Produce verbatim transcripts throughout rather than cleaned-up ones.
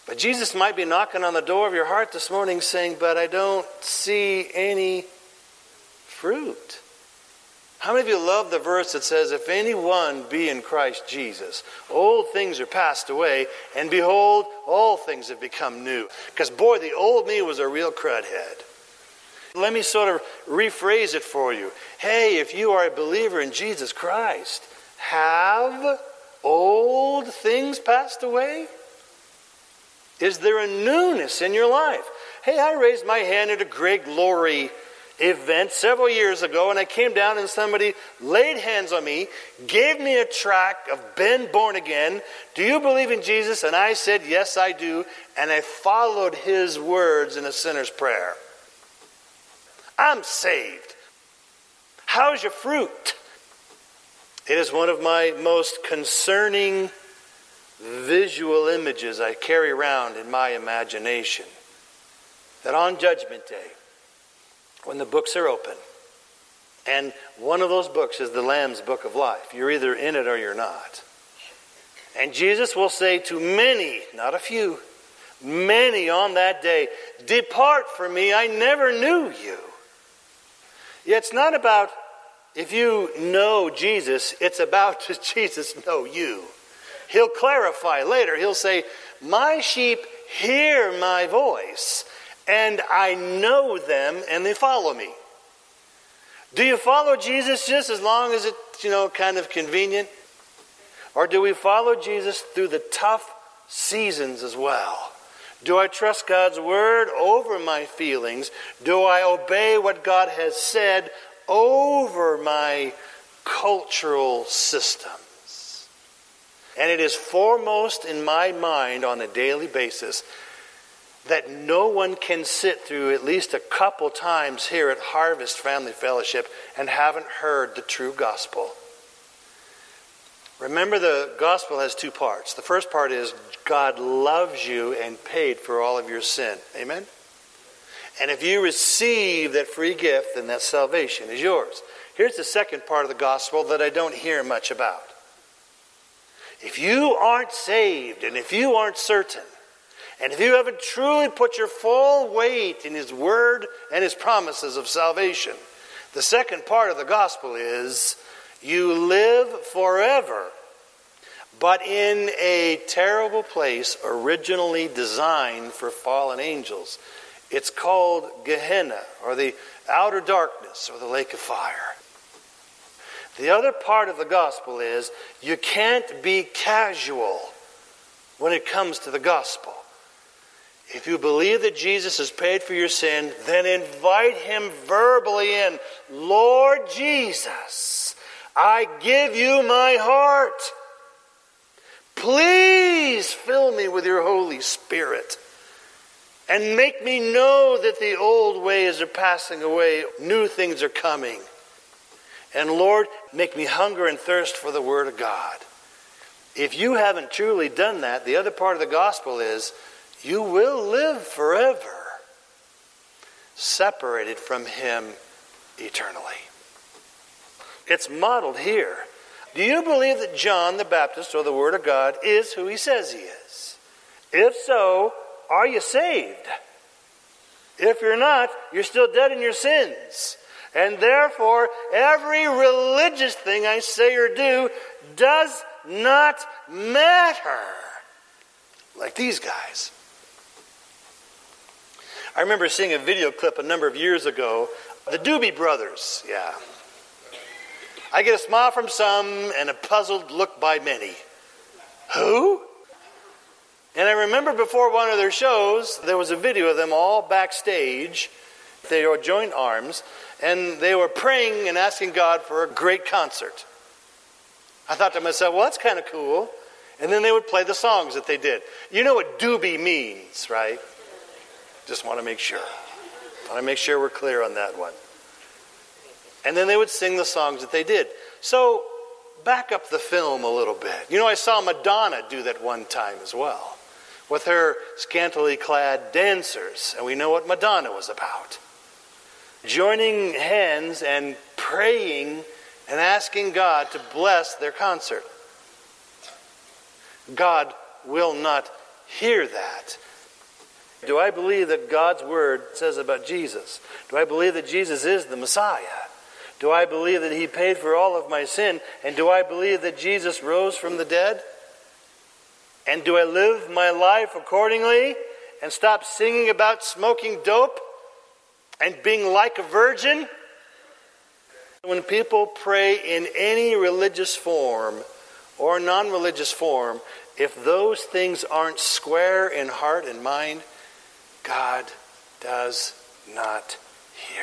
But Jesus might be knocking on the door of your heart this morning saying, but I don't see any fruit. How many of you love the verse that says, if anyone be in Christ Jesus, old things are passed away, and behold, all things have become new. Because boy, the old me was a real crudhead. Let me sort of rephrase it for you. Hey, if you are a believer in Jesus Christ, have old things passed away? Is there a newness in your life? Hey, I raised my hand at a Greg Laurie event several years ago, and I came down and somebody laid hands on me, gave me a tract of Ben Born Again. Do you believe in Jesus? And I said, yes, I do. And I followed his words in a sinner's prayer. I'm saved. How's your fruit? It is one of my most concerning visual images I carry around in my imagination. That on Judgment Day, when the books are open, and one of those books is the Lamb's Book of Life. You're either in it or you're not. And Jesus will say to many, not a few, many on that day, depart from me, I never knew you. Yeah, it's not about if you know Jesus, it's about does Jesus know you. He'll clarify later. He'll say, my sheep hear my voice, and I know them, and they follow me. Do you follow Jesus just as long as it's, you know, kind of convenient? Or do we follow Jesus through the tough seasons as well? Do I trust God's word over my feelings? Do I obey what God has said over my cultural systems? And it is foremost in my mind on a daily basis that no one can sit through at least a couple times here at Harvest Family Fellowship and haven't heard the true gospel. Remember, the gospel has two parts. The first part is God loves you and paid for all of your sin. Amen? And if you receive that free gift, then that salvation is yours. Here's the second part of the gospel that I don't hear much about. If you aren't saved, and if you aren't certain, and if you haven't truly put your full weight in His word and His promises of salvation, the second part of the gospel is you live forever, but in a terrible place originally designed for fallen angels. It's called Gehenna, or the outer darkness, or the lake of fire. The other part of the gospel is you can't be casual when it comes to the gospel. If you believe that Jesus has paid for your sin, then invite Him verbally in. Lord Jesus, I give you my heart. Please fill me with your Holy Spirit and make me know that the old ways are passing away. New things are coming. And Lord, make me hunger and thirst for the Word of God. If you haven't truly done that, the other part of the gospel is you will live forever, separated from Him eternally. It's modeled here. Do you believe that John the Baptist, or the Word of God, is who he says he is? If so, are you saved? If you're not, you're still dead in your sins. And therefore, every religious thing I say or do does not matter. Like these guys. I remember seeing a video clip a number of years ago. The Doobie Brothers, yeah. I get a smile from some and a puzzled look by many. Who? And I remember before one of their shows, there was a video of them all backstage. They were joined arms, and they were praying and asking God for a great concert. I thought to myself, well, that's kind of cool. And then they would play the songs that they did. You know what doobie means, right? Just want to make sure. Want to make sure we're clear on that one. And then they would sing the songs that they did. So, back up the film a little bit. You know, I saw Madonna do that one time as well, with her scantily clad dancers. And we know what Madonna was about. Joining hands and praying and asking God to bless their concert. God will not hear that? Do I believe that God's word says about Jesus? Do I believe that Jesus is the Messiah? Do I believe that he paid for all of my sin? And do I believe that Jesus rose from the dead? And do I live my life accordingly and stop singing about smoking dope and being like a virgin? When people pray in any religious form or non-religious form, if those things aren't square in heart and mind, God does not hear.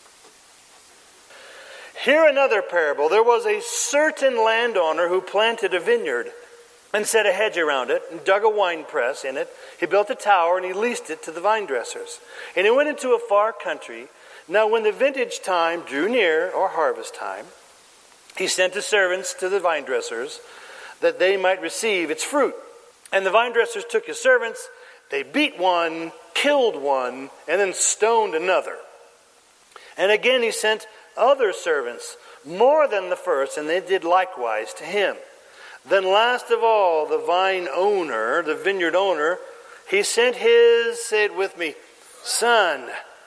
Hear another parable. There was a certain landowner who planted a vineyard and set a hedge around it and dug a wine press in it. He built a tower and he leased it to the vine dressers. And he went into a far country. Now when the vintage time drew near, or harvest time, he sent his servants to the vine dressers that they might receive its fruit. And the vine dressers took his servants, they beat one, killed one, and then stoned another. And again he sent other servants, more than the first, and they did likewise to him. Then last of all, the vine owner, the vineyard owner, he sent his, say it with me, son,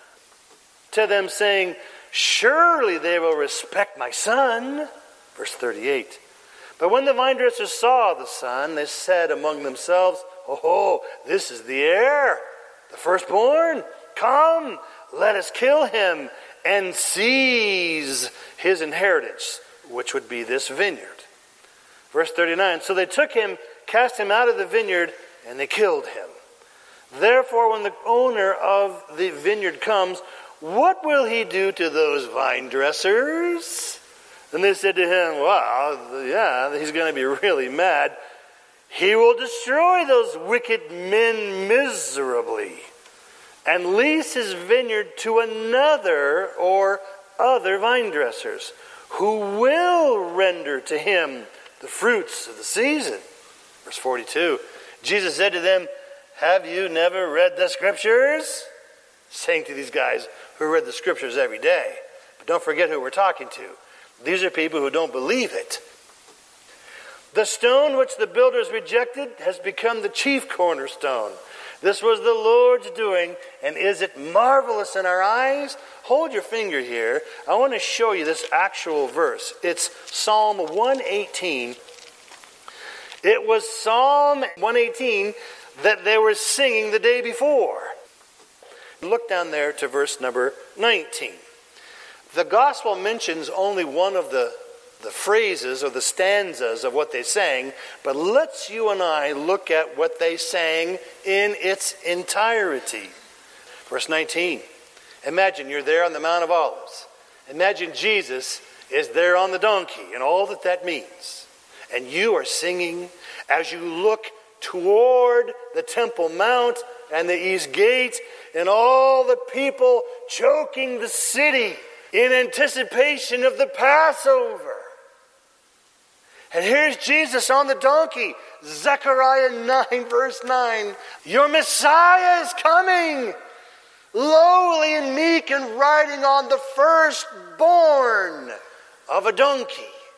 to them saying, surely they will respect my son. Verse thirty-eight. But when the vine dressers saw the son, they said among themselves, oh, this is the heir, the firstborn. Come, let us kill him and seize his inheritance, which would be this vineyard. Verse thirty-nine, so they took him, cast him out of the vineyard, and they killed him. Therefore, when the owner of the vineyard comes, what will he do to those vine dressers? And they said to him, well, yeah, he's going to be really mad. He will destroy those wicked men miserably and lease his vineyard to another or other vine dressers who will render to him the fruits of the season. Verse forty-two, Jesus said to them, have you never read the scriptures? Saying to these guys who read the scriptures every day. But don't forget who we're talking to. These are people who don't believe it. The stone which the builders rejected has become the chief cornerstone. This was the Lord's doing, and is it marvelous in our eyes? Hold your finger here. I want to show you this actual verse. It's Psalm one eighteen. It was Psalm one eighteen that they were singing the day before. Look down there to verse number nineteen. The gospel mentions only one of the, the phrases or the stanzas of what they sang, but let's you and I look at what they sang in its entirety. Verse nineteen. Imagine you're there on the Mount of Olives. Imagine Jesus is there on the donkey and all that that means. And you are singing as you look toward the Temple Mount and the East Gate and all the people choking the city in anticipation of the Passover. And here's Jesus on the donkey. Zechariah nine verse nine. Your Messiah is coming, lowly and meek and riding on the firstborn of a donkey.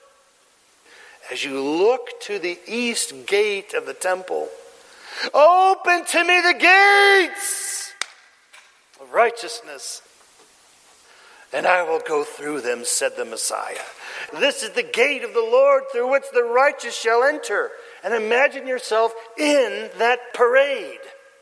As you look to the east gate of the temple, open to me the gates of righteousness, and I will go through them, said the Messiah. This is the gate of the Lord through which the righteous shall enter. And imagine yourself in that parade.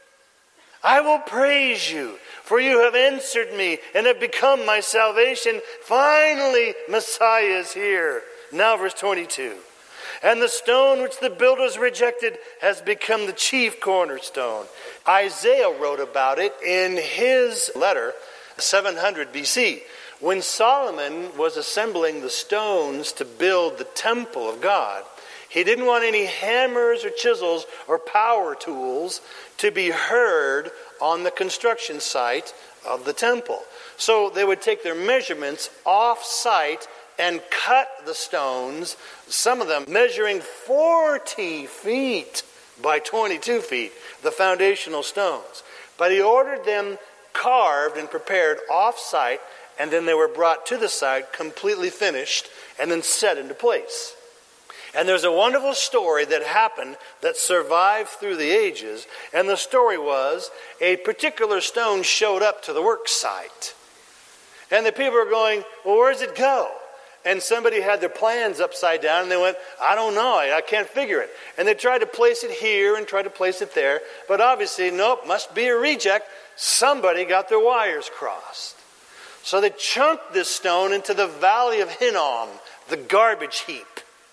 I will praise you, for you have answered me and have become my salvation. Finally, Messiah is here. Now verse twenty-two. And the stone which the builders rejected has become the chief cornerstone. Isaiah wrote about it in his letter, seven hundred B C. When Solomon was assembling the stones to build the temple of God, he didn't want any hammers or chisels or power tools to be heard on the construction site of the temple. So they would take their measurements off-site and cut the stones, some of them measuring forty feet by twenty-two feet, the foundational stones. But he ordered them carved and prepared off-site, and then they were brought to the site completely finished and then set into place. And there's a wonderful story that happened that survived through the ages. And the story was a particular stone showed up to the work site. And the people are going, well, where does it go? And somebody had their plans upside down and they went, I don't know, I, I can't figure it. And they tried to place it here and tried to place it there. But obviously, nope, must be a reject. Somebody got their wires crossed. So they chunked this stone into the valley of Hinnom, the garbage heap.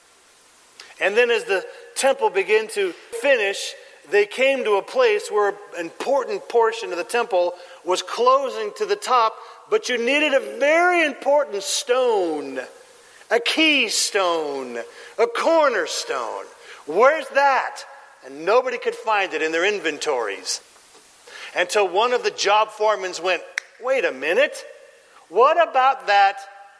And then as the temple began to finish, they came to a place where an important portion of the temple was closing to the top, but you needed a very important stone, a keystone, a cornerstone. Where's that? And nobody could find it in their inventories. Until one of the job foremen went, wait a minute, what about that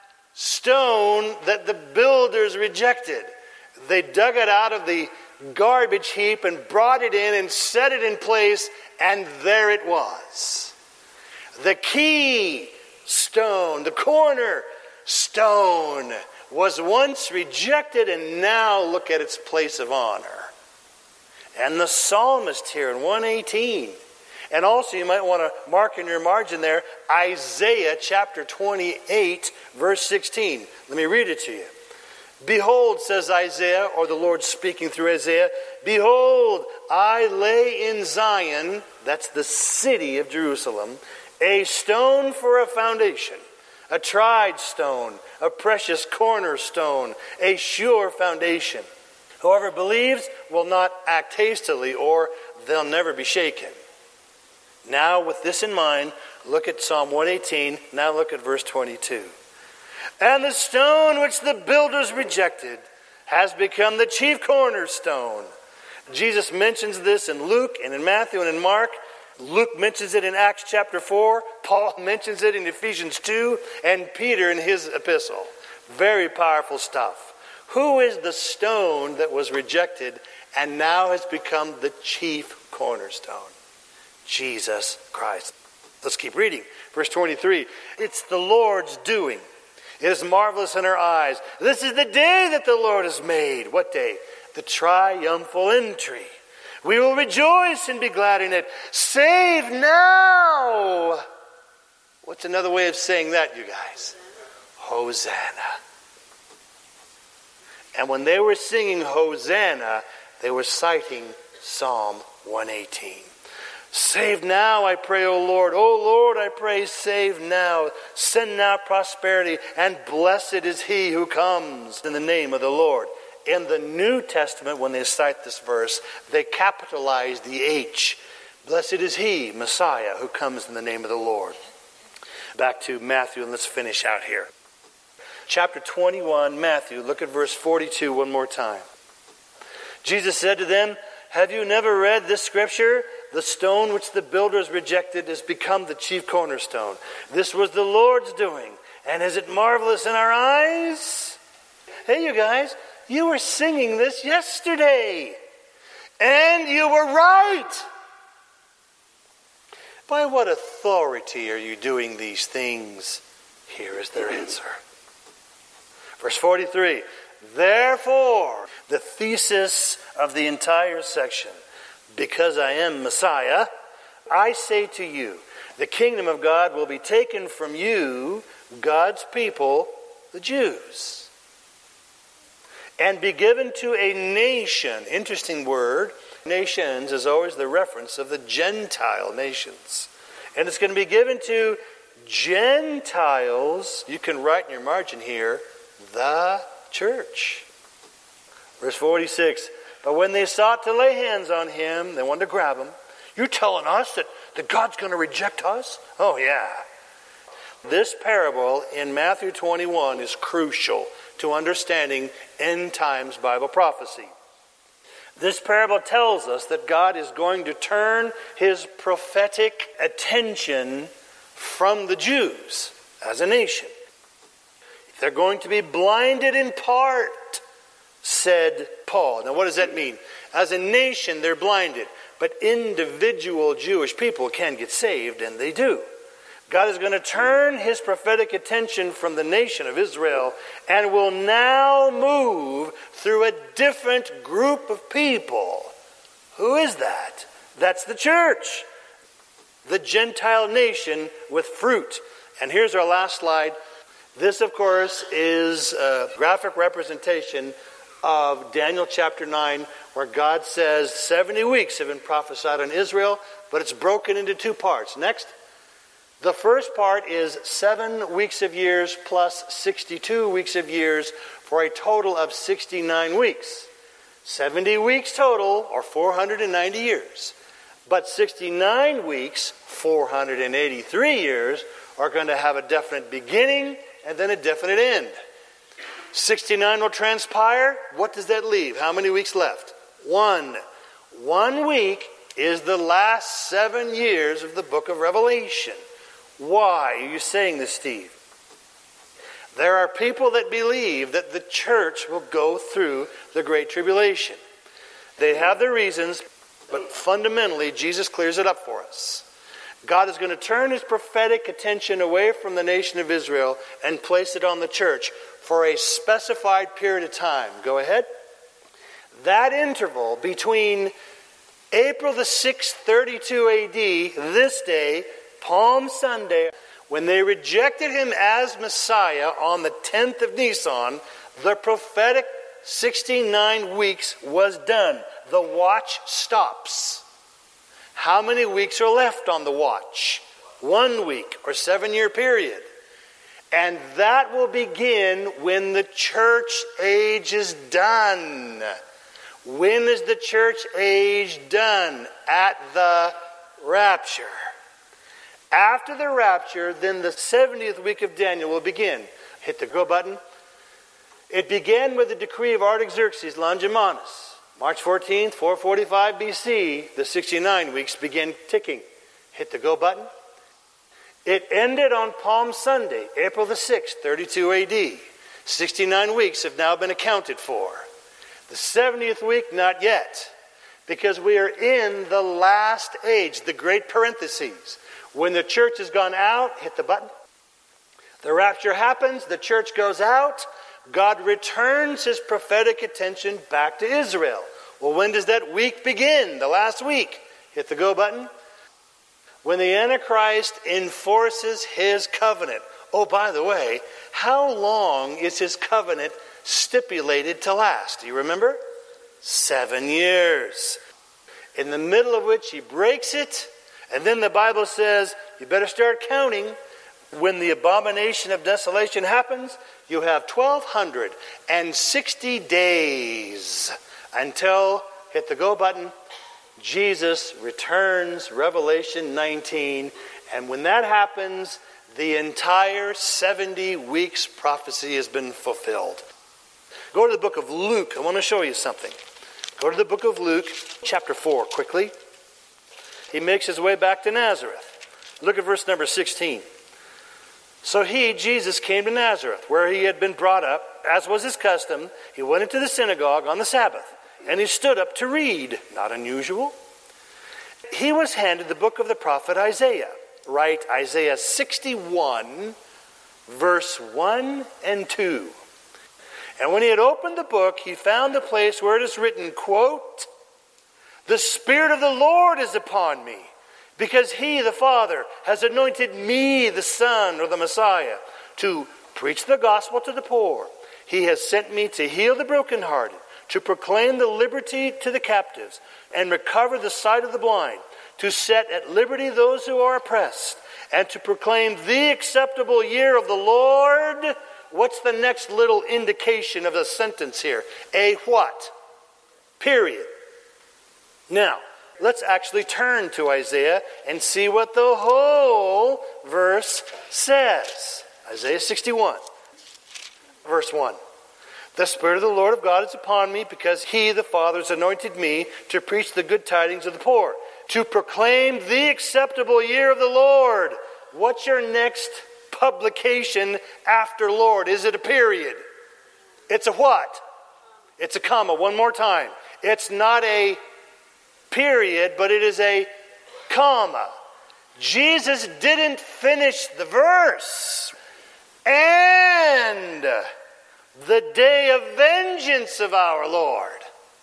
stone that the builders rejected? They dug it out of the garbage heap and brought it in and set it in place, and there it was. The key stone, the corner stone, was once rejected, and now look at its place of honor. And the psalmist here in one eighteen, and also you might want to mark in your margin there, Isaiah chapter twenty-eight, verse sixteen. Let me read it to you. Behold, says Isaiah, or the Lord speaking through Isaiah, behold, I lay in Zion, that's the city of Jerusalem, a stone for a foundation, a tried stone, a precious cornerstone, a sure foundation. Whoever believes will not act hastily, or they'll never be shaken. Now, with this in mind, look at Psalm one eighteen. Now look at verse twenty-two. And the stone which the builders rejected has become the chief cornerstone. Jesus mentions this in Luke and in Matthew and in Mark. Luke mentions it in Acts chapter four. Paul mentions it in Ephesians two. And Peter in his epistle. Very powerful stuff. Who is the stone that was rejected and now has become the chief cornerstone? Jesus Christ. Let's keep reading. Verse twenty-three. It's the Lord's doing. It is marvelous in our eyes. This is the day that the Lord has made. What day? The triumphal entry. We will rejoice and be glad in it. Save now. What's another way of saying that, you guys? Hosanna. And when they were singing Hosanna, they were citing Psalm one eighteen. Save now, I pray, O Lord. O Lord, I pray, save now. Send now prosperity, and blessed is he who comes in the name of the Lord. In the New Testament, when they cite this verse, they capitalize the H. Blessed is he, Messiah, who comes in the name of the Lord. Back to Matthew, and let's finish out here. Chapter twenty-one, Matthew, look at verse forty-two one more time. Jesus said to them, have you never read this scripture? The stone which the builders rejected has become the chief cornerstone. This was the Lord's doing. And is it marvelous in our eyes? Hey, you guys, you were singing this yesterday. And you were right. By what authority are you doing these things? Here is their answer. Verse forty-three. Therefore, the thesis of the entire section, because I am Messiah, I say to you, the kingdom of God will be taken from you, God's people, the Jews, and be given to a nation. Interesting word. Nations is always the reference of the Gentile nations. And it's going to be given to Gentiles. You can write in your margin here, the church. Verse forty-six. But when they sought to lay hands on him, they wanted to grab him. You're telling us that, that God's going to reject us? Oh, yeah. This parable in Matthew twenty-one is crucial to understanding end times Bible prophecy. This parable tells us that God is going to turn his prophetic attention from the Jews as a nation. They're going to be blinded in part, said Paul. Now what does that mean? As a nation, they're blinded. But individual Jewish people can get saved, and they do. God is going to turn his prophetic attention from the nation of Israel and will now move through a different group of people. Who is that? That's the church. The Gentile nation with fruit. And here's our last slide. This, of course, is a graphic representation of Daniel chapter nine, where God says seventy weeks have been prophesied on Israel, but it's broken into two parts. Next. The first part is seven weeks of years plus sixty-two weeks of years for a total of sixty-nine weeks. seventy weeks total, or four hundred ninety years. But sixty-nine weeks, four hundred eighty-three years, are going to have a definite beginning and then a definite end. sixty-nine will transpire. What does that leave? How many weeks left? One. One week is the last seven years of the book of Revelation. Why are you saying this, Steve? There are people that believe that the church will go through the Great Tribulation. They have their reasons, but fundamentally, Jesus clears it up for us. God is going to turn his prophetic attention away from the nation of Israel and place it on the church for a specified period of time. Go ahead. That interval between April the sixth, thirty-two A D, this day, Palm Sunday, when they rejected him as Messiah on the tenth of Nisan, the prophetic sixty-nine weeks was done. The watch stops. How many weeks are left on the watch? One week or seven-year period. And that will begin when the church age is done. When is the church age done? At the rapture. After the rapture, then the seventieth week of Daniel will begin. Hit the go button. It began with the decree of Artaxerxes Longimanus. March fourteenth, four forty-five B C, the sixty-nine weeks begin ticking. Hit the go button. It ended on Palm Sunday, April the sixth, thirty-two A D. sixty-nine weeks have now been accounted for. The seventieth week, not yet, because we are in the last age, the great parentheses. When the church has gone out, hit the button. The rapture happens, the church goes out. God returns his prophetic attention back to Israel. Well, when does that week begin? The last week. Hit the go button. When the Antichrist enforces his covenant. Oh, by the way, how long is his covenant stipulated to last? Do you remember? Seven years. In the middle of which he breaks it. And then the Bible says, you better start counting. When the abomination of desolation happens, you have twelve sixty days until, hit the go button, Jesus returns, Revelation nineteen. And when that happens, the entire seventy weeks prophecy has been fulfilled. Go to the book of Luke. I want to show you something. Go to the book of Luke, chapter four, quickly. He makes his way back to Nazareth. Look at verse number sixteen. So he, Jesus, came to Nazareth, where he had been brought up. As was his custom, he went into the synagogue on the Sabbath, and he stood up to read. Not unusual. He was handed the book of the prophet Isaiah. Right, Isaiah sixty-one, verse one and two. And when he had opened the book, he found the place where it is written, quote, "The Spirit of the Lord is upon me, because he, the Father, has anointed me, the Son, or the Messiah, to preach the gospel to the poor. He has sent me to heal the brokenhearted, to proclaim the liberty to the captives, and recover the sight of the blind, to set at liberty those who are oppressed, and to proclaim the acceptable year of the Lord." What's the next little indication of the sentence here? A what? Period. Now, let's actually turn to Isaiah and see what the whole verse says. Isaiah sixty-one, verse one. "The Spirit of the Lord of God is upon me, because he, the Father, has anointed me to preach the good tidings of the poor, to proclaim the acceptable year of the Lord." What's your next publication after Lord? Is it a period? It's a what? It's a comma. One more time. It's not a period, but it is a comma. Jesus didn't finish the verse. And the day of vengeance of our Lord.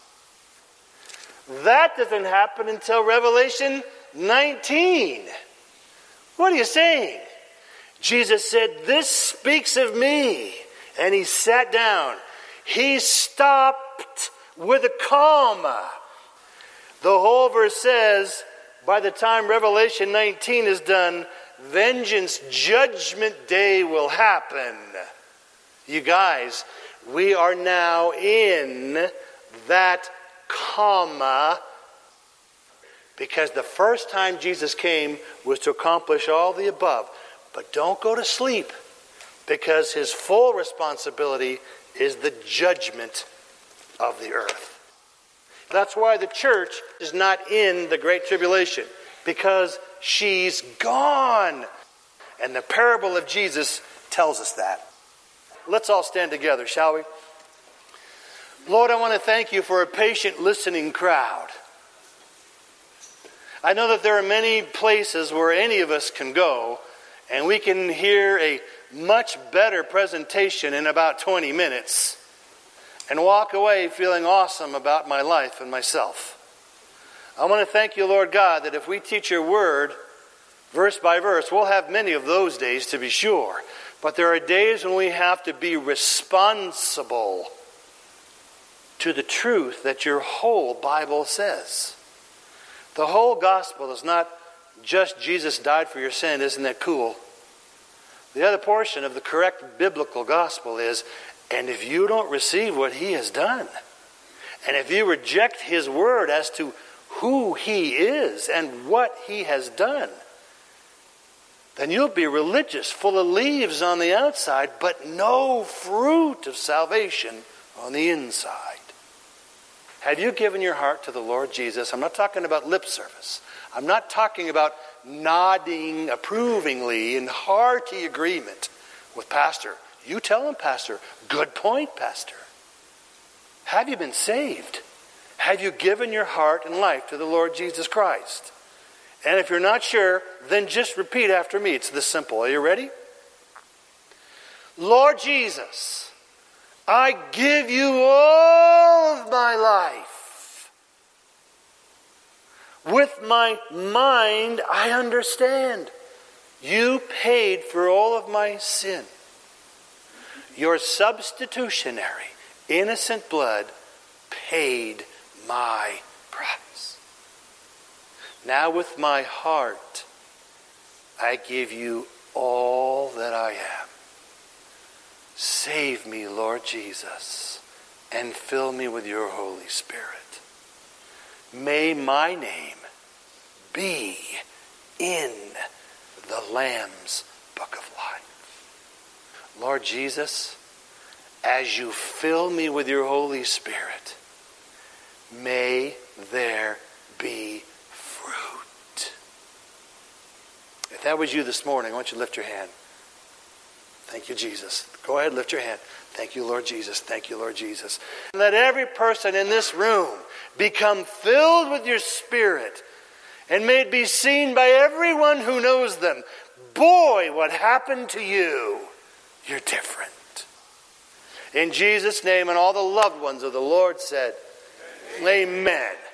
That doesn't happen until Revelation nineteen. What are you saying? Jesus said, this speaks of me. And he sat down. He stopped with a comma. The whole verse says, by the time Revelation nineteen is done, vengeance, judgment day will happen. You guys, we are now in that comma, because the first time Jesus came was to accomplish all the above. But don't go to sleep, because his full responsibility is the judgment of the earth. That's why the church is not in the Great Tribulation, because she's gone. And the parable of Jesus tells us that. Let's all stand together, shall we? Lord, I want to thank you for a patient listening crowd. I know that there are many places where any of us can go, and we can hear a much better presentation in about twenty minutes and walk away feeling awesome about my life and myself. I want to thank you, Lord God, that if we teach your word verse by verse, we'll have many of those days to be sure. But there are days when we have to be responsible to the truth that your whole Bible says. The whole gospel is not just Jesus died for your sin. Isn't that cool? The other portion of the correct biblical gospel is, and if you don't receive what he has done, and if you reject his word as to who he is and what he has done, then you'll be religious, full of leaves on the outside, but no fruit of salvation on the inside. Have you given your heart to the Lord Jesus? I'm not talking about lip service. I'm not talking about nodding approvingly in hearty agreement with Pastor. You tell him, Pastor. Good point, Pastor. Have you been saved? Have you given your heart and life to the Lord Jesus Christ? And if you're not sure, then just repeat after me. It's this simple. Are you ready? Lord Jesus, I give you all of my life. With my mind, I understand. You paid for all of my sin. Your substitutionary, innocent blood paid my price. Now with my heart, I give you all that I am. Save me, Lord Jesus, and fill me with your Holy Spirit. May my name be in the Lamb's book of life. Lord Jesus, as you fill me with your Holy Spirit, may there be fruit. If that was you this morning, I want you to lift your hand. Thank you, Jesus. Go ahead, lift your hand. Thank you, Lord Jesus. Thank you, Lord Jesus. Let every person in this room become filled with your Spirit, and may it be seen by everyone who knows them. Boy, what happened to you? You're different. In Jesus' name, and all the loved ones of the Lord said, Amen. Amen.